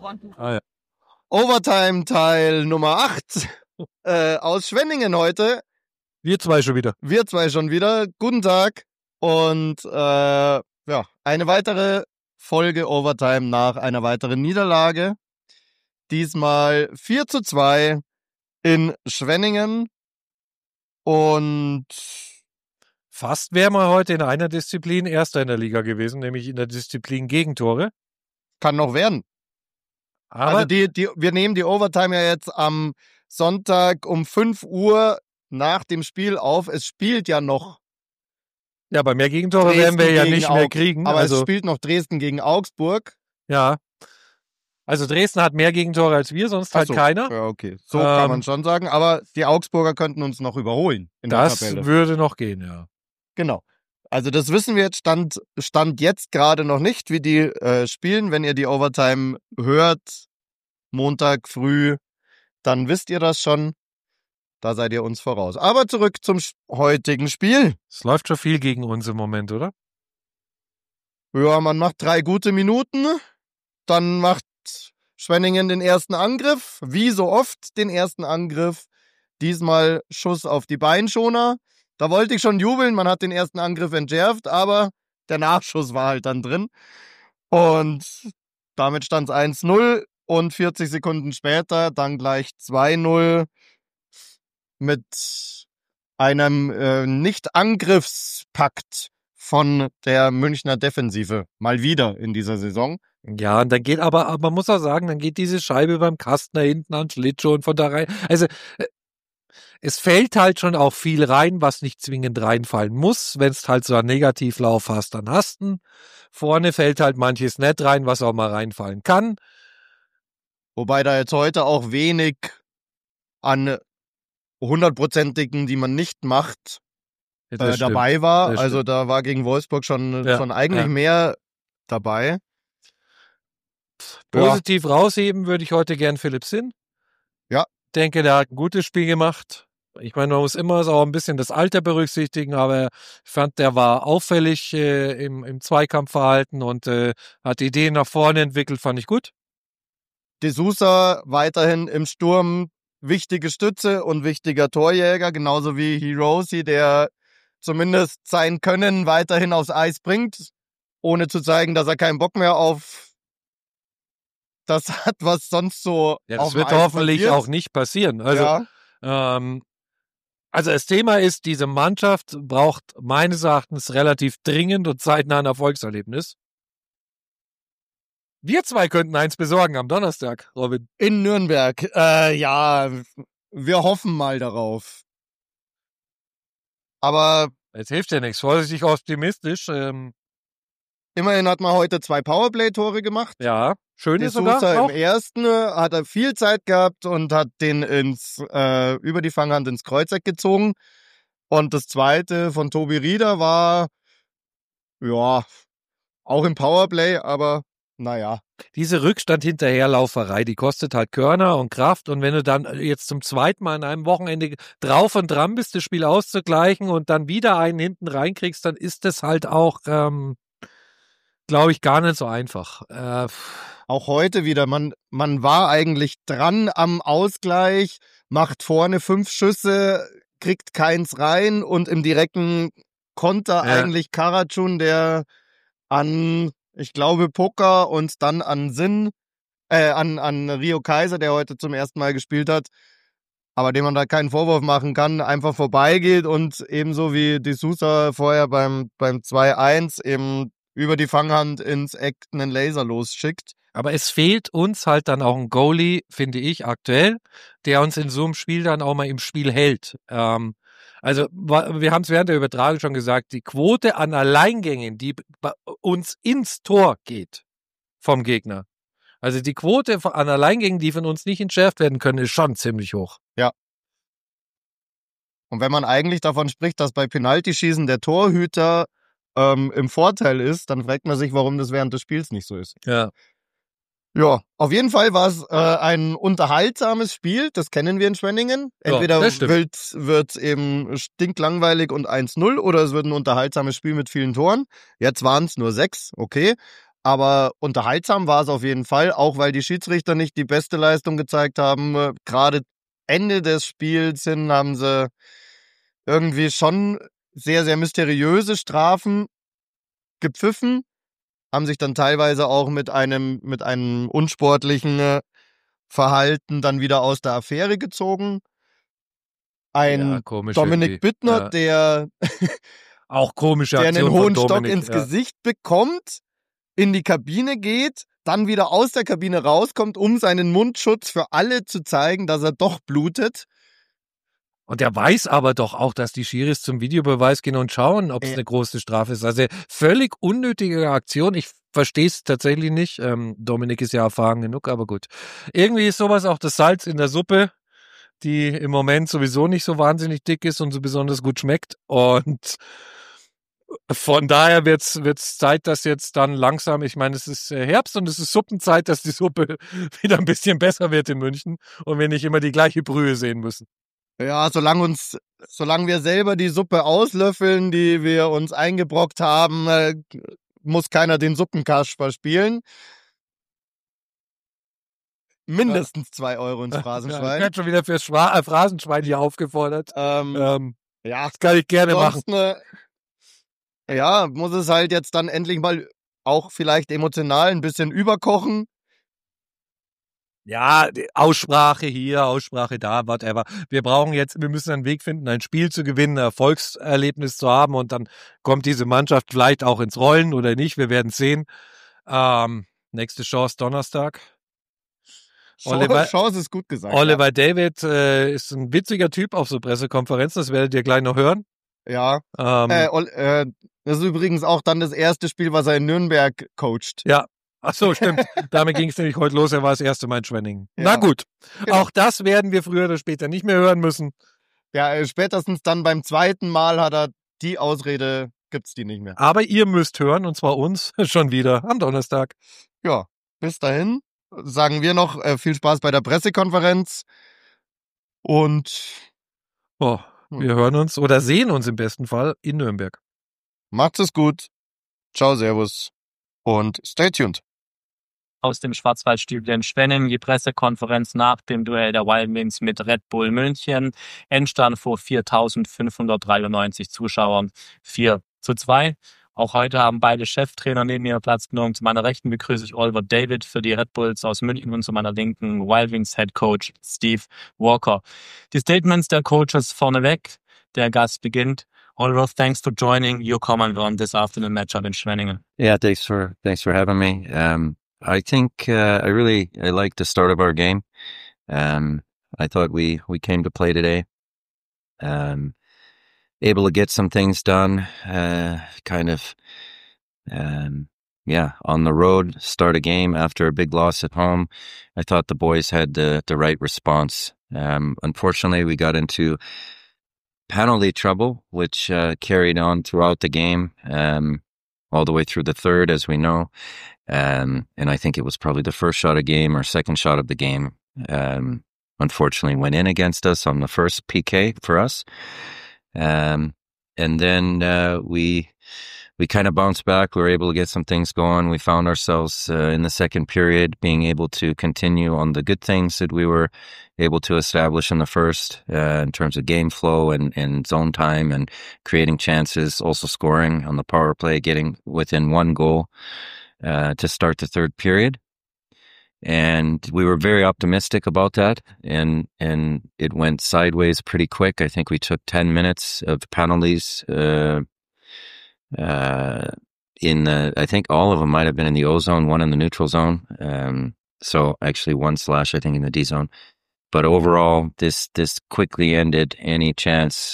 Ah, ja. Overtime Teil Nummer 8 aus Schwenningen heute. Wir zwei schon wieder. Guten Tag. Und eine weitere Folge Overtime nach einer weiteren Niederlage. Diesmal 4:2 in Schwenningen. Und fast wären wir heute in einer Disziplin Erster in der Liga gewesen, nämlich in der Disziplin Gegentore. kann noch werden. Aber Also wir nehmen die Overtime ja jetzt am Sonntag um 5 Uhr nach dem Spiel auf. Es spielt ja noch. Ja, bei mehr Gegentore Dresden werden wir ja gegen nicht mehr kriegen. Aber also, es spielt noch Dresden gegen Augsburg. Ja. Also Dresden hat mehr Gegentore als wir, sonst halt keiner. Ja, okay. So kann man schon sagen. Aber die Augsburger könnten uns noch überholen in der Tabelle. Das würde noch gehen, ja. Genau. Also das wissen wir jetzt, stand jetzt gerade noch nicht, wie die spielen. Wenn ihr die Overtime hört, Montag früh, dann wisst ihr das schon. Da seid ihr uns voraus. Aber zurück zum heutigen Spiel. Es läuft schon viel gegen uns im Moment, oder? Ja, man macht 3 gute Minuten. Dann macht Schwenningen den ersten Angriff. Wie so oft den ersten Angriff. Diesmal Schuss auf die Beinschoner. Da wollte ich schon jubeln. Man hat den ersten Angriff entschärft, aber der Nachschuss war halt dann drin. Und damit stand es 1:0. Und 40 Sekunden später dann gleich 2:0 mit einem Nicht-Angriffspakt von der Münchner Defensive. Mal wieder in dieser Saison. Ja, und dann geht aber man muss auch sagen, dann geht diese Scheibe beim Kastner hinten an Schlittschuh und von da rein. Also es fällt halt schon auch viel rein, was nicht zwingend reinfallen muss. Wenn es halt so einen Negativlauf hast, dann hast du. Vorne fällt halt manches nicht rein, was auch mal reinfallen kann. Wobei da jetzt heute auch wenig an 100%igen, die man nicht macht, dabei war. Also da war gegen Wolfsburg schon eigentlich mehr dabei. Positiv rausheben würde ich heute gern Philipp Sinn. Ja. Denke, der hat ein gutes Spiel gemacht. Ich meine, man muss immer so ein bisschen das Alter berücksichtigen, aber ich fand, der war auffällig im Zweikampfverhalten und hat Ideen nach vorne entwickelt, fand ich gut. De Sousa weiterhin im Sturm wichtige Stütze und wichtiger Torjäger, genauso wie Hiroshi, der zumindest sein Können weiterhin aufs Eis bringt, ohne zu zeigen, dass er keinen Bock mehr auf das hat, was sonst so ja, auf das wird dem Eis hoffentlich passiert. auch nicht passieren. Also, also das Thema ist, diese Mannschaft braucht meines Erachtens relativ dringend und zeitnah ein Erfolgserlebnis. Wir zwei könnten eins besorgen am Donnerstag, Robin. In Nürnberg. Ja, wir hoffen mal darauf. Aber jetzt hilft ja nichts. Vorsichtig optimistisch. Immerhin hat man heute 2 Powerplay-Tore gemacht. Ja, schön ist sogar. Sousa im ersten hat er viel Zeit gehabt und hat den über die Fanghand ins Kreuzeck gezogen. Und das zweite von Tobi Rieder war, ja, auch im Powerplay, aber naja. Diese Rückstand-Hinterherlauferei, die kostet halt Körner und Kraft. Und wenn du dann jetzt zum zweiten Mal an einem Wochenende drauf und dran bist, das Spiel auszugleichen und dann wieder einen hinten reinkriegst, dann ist das halt auch, glaube ich, gar nicht so einfach. Auch heute wieder, man war eigentlich dran am Ausgleich, macht vorne 5 Schüsse, kriegt keins rein und im direkten Konter eigentlich Karatschun, der an, ich glaube, Poker und dann an an Rio Kaiser, der heute zum ersten Mal gespielt hat, aber dem man da keinen Vorwurf machen kann, einfach vorbeigeht und ebenso wie De Sousa vorher beim 2:1 eben über die Fanghand ins Eck einen Laser losschickt. Aber es fehlt uns halt dann auch ein Goalie, finde ich, aktuell, der uns in so einem Spiel dann auch mal im Spiel hält. Also wir haben es während der Übertragung schon gesagt, die Quote an Alleingängen, die bei uns ins Tor geht vom Gegner. Also die Quote an Alleingängen, die von uns nicht entschärft werden können, ist schon ziemlich hoch. Ja. Und wenn man eigentlich davon spricht, dass bei Penaltyschießen der Torhüter im Vorteil ist, dann fragt man sich, warum das während des Spiels nicht so ist. Ja. Ja, auf jeden Fall war es ein unterhaltsames Spiel, das kennen wir in Schwenningen. Entweder wird eben stinklangweilig und 1:0 oder es wird ein unterhaltsames Spiel mit vielen Toren. Jetzt waren es nur 6, okay. Aber unterhaltsam war es auf jeden Fall, auch weil die Schiedsrichter nicht die beste Leistung gezeigt haben. Gerade Ende des Spiels hin haben sie irgendwie schon sehr, sehr mysteriöse Strafen gepfiffen, haben sich dann teilweise auch mit einem unsportlichen Verhalten dann wieder aus der Affäre gezogen. Ein komisch Dominik irgendwie. Büttner, Ja. der Auch komische einen Aktion hohen von Stock Dominik. ins Gesicht bekommt, in die Kabine geht, dann wieder aus der Kabine rauskommt, um seinen Mundschutz für alle zu zeigen, dass er doch blutet. Und der weiß aber doch auch, dass die Schiris zum Videobeweis gehen und schauen, ob es eine große Strafe ist. Also völlig unnötige Aktion. Ich verstehe es tatsächlich nicht. Dominik ist ja erfahren genug, aber gut. Irgendwie ist sowas auch das Salz in der Suppe, die im Moment sowieso nicht so wahnsinnig dick ist und so besonders gut schmeckt. Und von daher wird's Zeit, dass jetzt dann langsam, ich meine, es ist Herbst und es ist Suppenzeit, dass die Suppe wieder ein bisschen besser wird in München und wir nicht immer die gleiche Brühe sehen müssen. Ja, solange wir selber die Suppe auslöffeln, die wir uns eingebrockt haben, muss keiner den Suppenkasper spielen. Mindestens 2 Euro ins Phrasenschwein. Ja, ich werde schon wieder fürs Phrasenschwein hier aufgefordert. Ja, das kann ich gerne machen. Ja, muss es halt jetzt dann endlich mal auch vielleicht emotional ein bisschen überkochen. Ja, Aussprache hier, Aussprache da, whatever. Wir müssen einen Weg finden, ein Spiel zu gewinnen, ein Erfolgserlebnis zu haben und dann kommt diese Mannschaft vielleicht auch ins Rollen oder nicht. Wir werden sehen. Nächste Chance Donnerstag. Chance ist gut gesagt. Oliver David ist ein witziger Typ auf so Pressekonferenzen, das werdet ihr gleich noch hören. Ja. Das ist übrigens auch dann das erste Spiel, was er in Nürnberg coacht. Ja. Ach so, stimmt. Damit ging es nämlich heute los. Er war das erste Mal in Schwenningen. Ja. Na gut. Genau. Auch das werden wir früher oder später nicht mehr hören müssen. Ja, spätestens dann beim zweiten Mal hat er die Ausrede, gibt's die nicht mehr. Aber ihr müsst hören, und zwar uns, schon wieder am Donnerstag. Ja, bis dahin sagen wir noch viel Spaß bei der Pressekonferenz und wir hören uns oder sehen uns im besten Fall in Nürnberg. Macht's es gut. Ciao, servus und stay tuned. Aus dem Schwarzwaldstudio in Schwenningen, die Pressekonferenz nach dem Duell der Wild Wings mit Red Bull München. Endstand vor 4.593 Zuschauern, 4:2. Auch heute haben beide Cheftrainer neben mir Platz genommen. Zu meiner Rechten begrüße ich Oliver David für die Red Bulls aus München und zu meiner Linken Wild Wings Head Coach Steve Walker. Die Statements der Coaches vorneweg. Der Gast beginnt. Oliver, thanks for joining your comment on this afternoon matchup in Schwenningen. Yeah, thanks for having me. I think I liked the start of our game. I thought we came to play today. Able to get some things done. On the road, start a game after a big loss at home. I thought the boys had the right response. Unfortunately, we got into penalty trouble, which carried on throughout the game, all the way through the third, as we know. And I think it was probably the first shot of game or second shot of the game, unfortunately went in against us on the first PK for us. And then we kind of bounced back. We were able to get some things going. We found ourselves in the second period being able to continue on the good things that we were able to establish in the first in terms of game flow and zone time and creating chances, also scoring on the power play, getting within one goal to start the third period. And we were very optimistic about that, and it went sideways pretty quick. I think we took 10 minutes of penalties I think all of them might have been in the O zone, one in the neutral zone. So actually 1/ I think in the D zone. But overall, this quickly ended any chance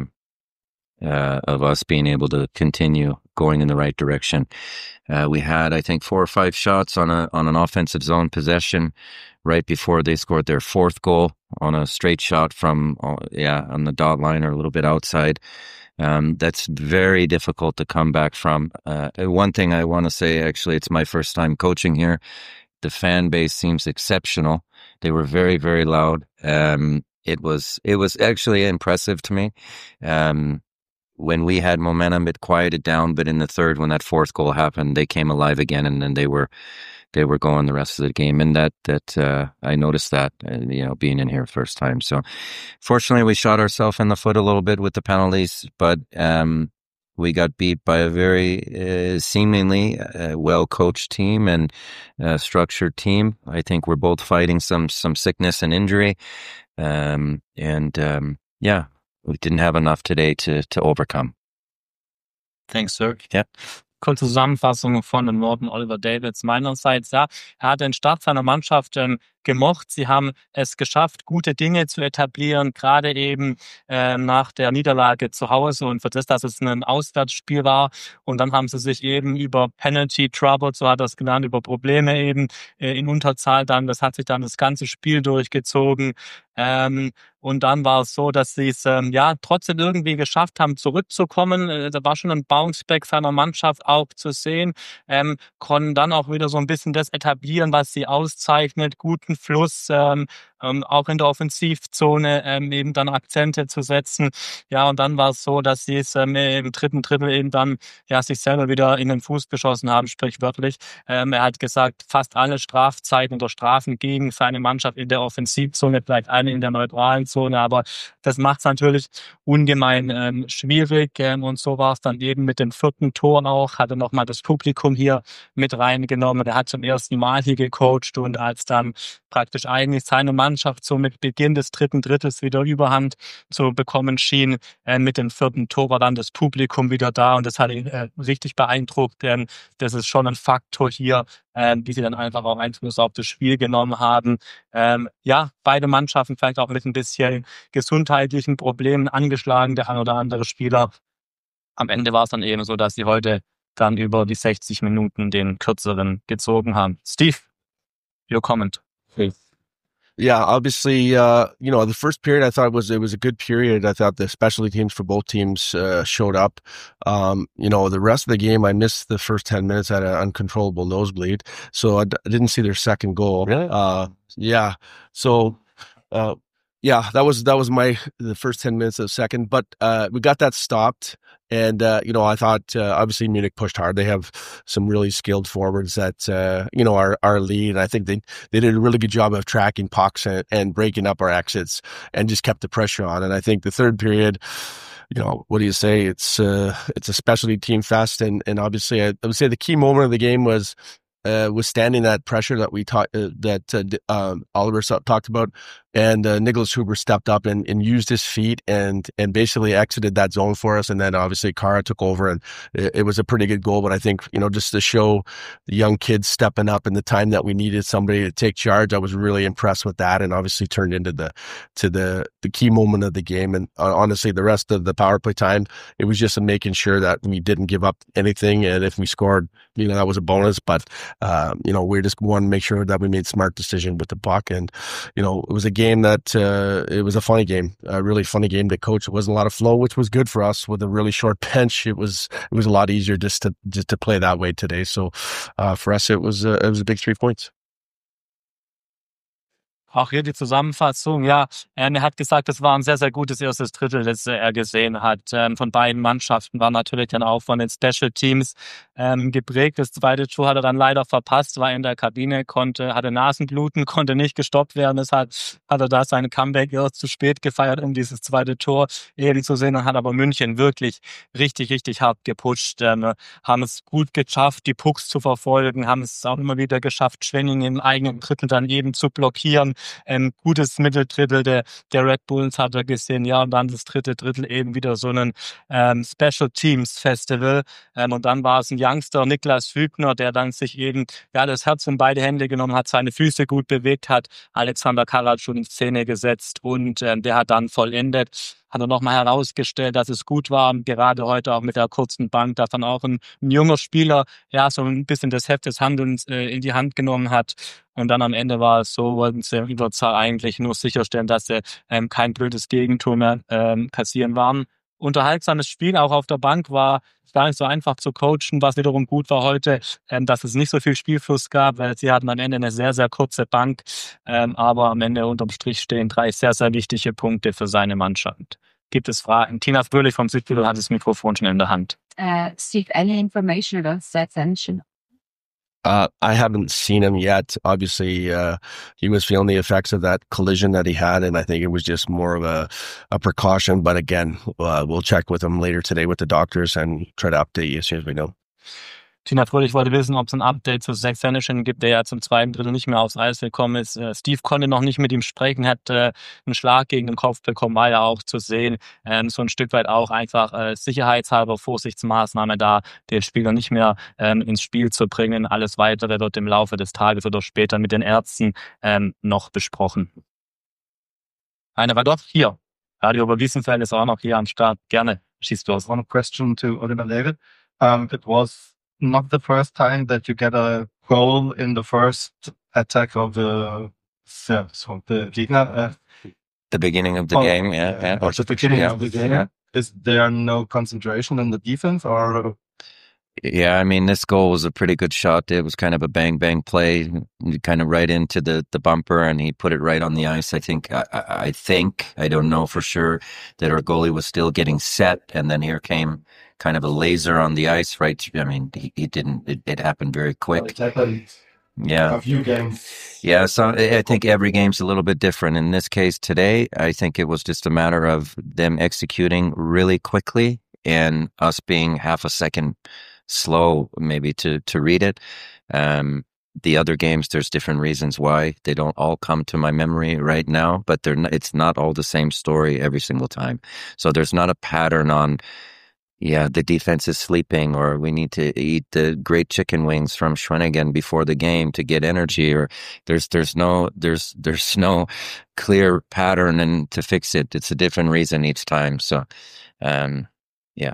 of us being able to continue going in the right direction. We had, I think, 4 or 5 shots on an offensive zone possession right before they scored their fourth goal on a straight shot from, on the dot line or a little bit outside. That's very difficult to come back from. One thing I want to say, actually, it's my first time coaching here. The fan base seems exceptional. They were very, very loud. It was actually impressive to me. when we had momentum, it quieted down. But in the third, when that fourth goal happened, they came alive again, and then they were going the rest of the game. And that I noticed that, being in here first time. So fortunately, we shot ourselves in the foot a little bit with the penalties, but we got beat by a very seemingly well-coached team and structured team. I think we're both fighting some sickness and injury. We didn't have enough today to overcome. Thanks, Sir. Ja. Kurze Zusammenfassung von dem Norton Oliver Davids meinerseits. Ja, er hat den Start seiner Mannschaft gemocht. Sie haben es geschafft, gute Dinge zu etablieren, gerade eben nach der Niederlage zu Hause und für das, dass es ein Auswärtsspiel war. Und dann haben sie sich eben über Penalty Trouble, so hat er es genannt, über Probleme eben in Unterzahl das hat sich dann das ganze Spiel durchgezogen. Und dann war es so, dass sie es trotzdem irgendwie geschafft haben, zurückzukommen. Da war schon ein Bounceback seiner Mannschaft auch zu sehen. Konnten dann auch wieder so ein bisschen das etablieren, was sie auszeichnet. Guten Fluss, auch in der Offensivzone eben dann Akzente zu setzen. Ja, und dann war es so, dass sie es im dritten Drittel eben dann sich selber wieder in den Fuß geschossen haben, sprichwörtlich. Er hat gesagt, fast alle Strafzeiten oder Strafen gegen seine Mannschaft in der Offensivzone, vielleicht eine in der neutralen Zone, aber das macht es natürlich ungemein schwierig. Und so war es dann eben mit dem vierten Tor auch, hatte nochmal das Publikum hier mit reingenommen. Er hat zum ersten Mal hier gecoacht und als dann praktisch eigentlich seine Mannschaft so mit Beginn des dritten Drittels wieder Überhand zu bekommen schien, mit dem vierten Tor war dann das Publikum wieder da und das hat ihn richtig beeindruckt. Das ist schon ein Faktor hier, die sie dann einfach auch Einfluss auf das Spiel genommen haben. Beide Mannschaften vielleicht auch mit ein bisschen gesundheitlichen Problemen angeschlagen, der ein oder andere Spieler. Am Ende war es dann eben so, dass sie heute dann über die 60 Minuten den kürzeren gezogen haben. Steve, your comment. Yeah, obviously, the first period I thought it was a good period. I thought the specialty teams for both teams showed up. The rest of the game, I missed the first 10 minutes. I had an uncontrollable nosebleed, so I didn't see their second goal. Really? Yeah. So, that was the first 10 minutes of the second, but we got that stopped. And, I thought, obviously Munich pushed hard. They have some really skilled forwards that, are lead. And I think they did a really good job of tracking pucks and breaking up our exits and just kept the pressure on. And I think the third period, what do you say? It's a specialty team fest. And obviously I would say the key moment of the game was withstanding that pressure that we talked, Oliver talked about. And Nicholas Huber stepped up and used his feet and basically exited that zone for us. And then obviously Kara took over and it was a pretty good goal. But I think, just to show the young kids stepping up in the time that we needed somebody to take charge, I was really impressed with that and obviously turned into the key moment of the game. And honestly, the rest of the power play time, it was just making sure that we didn't give up anything. And if we scored, that was a bonus. But, we just wanted to make sure that we made smart decisions with the puck. And, it was a game that it was a funny game, a really funny game to coach. It wasn't a lot of flow, which was good for us with a really short bench. It was a lot easier just to play that way today. So for us, it was a big 3 points. Auch hier die Zusammenfassung, er hat gesagt, es war ein sehr, sehr gutes erstes Drittel, das er gesehen hat. Von beiden Mannschaften war natürlich dann auch von den Special Teams geprägt. Das zweite Tor hat er dann leider verpasst, war in der Kabine, hatte Nasenbluten, konnte nicht gestoppt werden. Deshalb hat er da seinen Comeback erst zu spät gefeiert, um dieses zweite Tor eben zu sehen. Dann hat aber München wirklich richtig, richtig hart gepusht, haben es gut geschafft, die Pucks zu verfolgen, haben es auch immer wieder geschafft, Schwenning im eigenen Drittel dann eben zu blockieren. Gutes Mitteldrittel der Red Bulls hat er gesehen, und dann das dritte Drittel eben wieder so ein Special Teams Festival. Und dann war es ein Youngster, Niklas Hübner, der dann sich eben das Herz in beide Hände genommen hat, seine Füße gut bewegt hat, Alexander Karatschuk in Szene gesetzt und der hat dann vollendet. Hat er nochmal herausgestellt, dass es gut war, gerade heute auch mit der kurzen Bank, dass dann auch ein junger Spieler so ein bisschen das Heft des Handelns in die Hand genommen hat. Und dann am Ende war es so, wollten sie in Überzahl eigentlich nur sicherstellen, dass sie kein blödes Gegentor mehr kassieren waren. Unterhaltsames Spiel auch auf der Bank, war gar nicht so einfach zu coachen, was wiederum gut war heute, dass es nicht so viel Spielfluss gab, weil sie hatten am Ende eine sehr, sehr kurze Bank, aber am Ende unterm Strich stehen 3 sehr, sehr wichtige Punkte für seine Mannschaft. gibt es Fragen. Tina Fröhlich vom Südtirol hat das Mikrofon schon in der Hand. Steve, any information about Säcksenischen? I haven't seen him yet. Obviously, he was feeling the effects of that collision that he had, and I think it was just more of a precaution. But again, we'll check with him later today with the doctors and try to update you as soon as we know. Tina Fröhlich wollte wissen, ob es ein Update zu Säcksenischen gibt, der ja zum zweiten Drittel nicht mehr aufs Eis gekommen ist. Steve konnte noch nicht mit ihm sprechen, hat einen Schlag gegen den Kopf bekommen, war ja auch zu sehen. So ein Stück weit auch einfach sicherheitshalber Vorsichtsmaßnahme da, den Spieler nicht mehr ins Spiel zu bringen. Alles Weitere wird im Laufe des Tages oder später mit den Ärzten noch besprochen. Einer war doch hier. Radio Oberwiesenfeld ist auch noch hier am Start. Gerne, schießt los. One question to Oliver David. It was not the first time that you get a goal in the first attack of the Gegner. The beginning of the game, yeah. Or the beginning of the game. Yeah. Is there no concentration in the defense, or? Yeah, I mean, this goal was a pretty good shot. It was kind of a bang play, kind of right into the bumper, and he put it right on the ice. I think, I don't know for sure, that our goalie was still getting set, and then here came kind of a laser on the ice, right? I mean, it happened very quick. Yeah. A few games. Yeah, so I think every game's a little bit different. In this case today, I think it was just a matter of them executing really quickly and us being half a second slow maybe to read it. The other games, there's different reasons why. They don't all come to my memory right now, but it's not all the same story every single time. So there's not a pattern on, the defense is sleeping, or we need to eat the great chicken wings from Schwenningen before the game to get energy, or there's no clear pattern and to fix it. It's a different reason each time. So, yeah.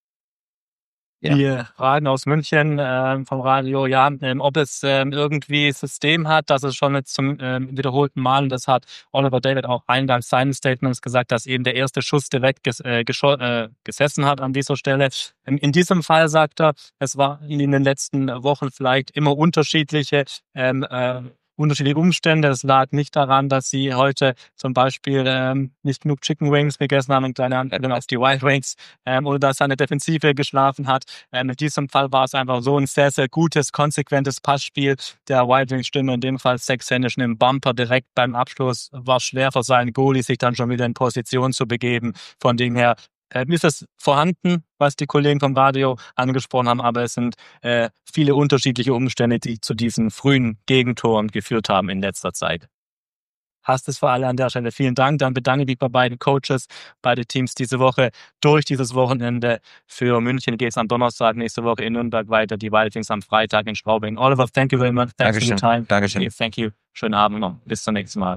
Die Fragen aus München vom Radio, ob es irgendwie System hat, dass es schon jetzt zum wiederholten Mal, und das hat Oliver David auch eingangs seinen Statements gesagt, dass eben der erste Schuss direkt gesessen hat an dieser Stelle. In diesem Fall sagt er, es war in den letzten Wochen vielleicht immer unterschiedliche Umstände. Es lag nicht daran, dass sie heute zum Beispiel nicht genug Chicken Wings gegessen haben, eine kleine Anspielung auf die Wild Wings, oder dass seine Defensive geschlafen hat. In diesem Fall war es einfach so ein sehr, sehr gutes, konsequentes Passspiel der Wild Wings Stimme, in dem Fall Säcksenischen im Bumper direkt beim Abschluss. War schwer für seinen Goalie, sich dann schon wieder in Position zu begeben. Von dem her ist es vorhanden, was die Kollegen vom Radio angesprochen haben, aber es sind viele unterschiedliche Umstände, die zu diesen frühen Gegentoren geführt haben in letzter Zeit. Hast es für alle an der Stelle. Vielen Dank. Dann bedanke ich mich bei beiden Coaches, beide Teams diese Woche durch dieses Wochenende. Für München geht es am Donnerstag nächste Woche in Nürnberg weiter, die Wild Wings am Freitag in Straubing. Oliver, thank you very much. Thanks for your time. Dankeschön. Thank you. Schönen Abend noch. Bis zum nächsten Mal.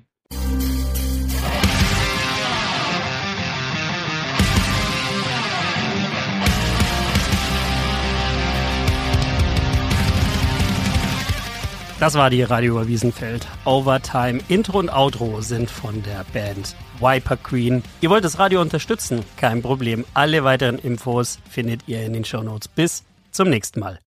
Das war die Radio Oberwiesenfeld Overtime. Intro und Outro sind von der Band Viper Queen. Ihr wollt das Radio unterstützen? Kein Problem. Alle weiteren Infos findet ihr in den Shownotes. Bis zum nächsten Mal.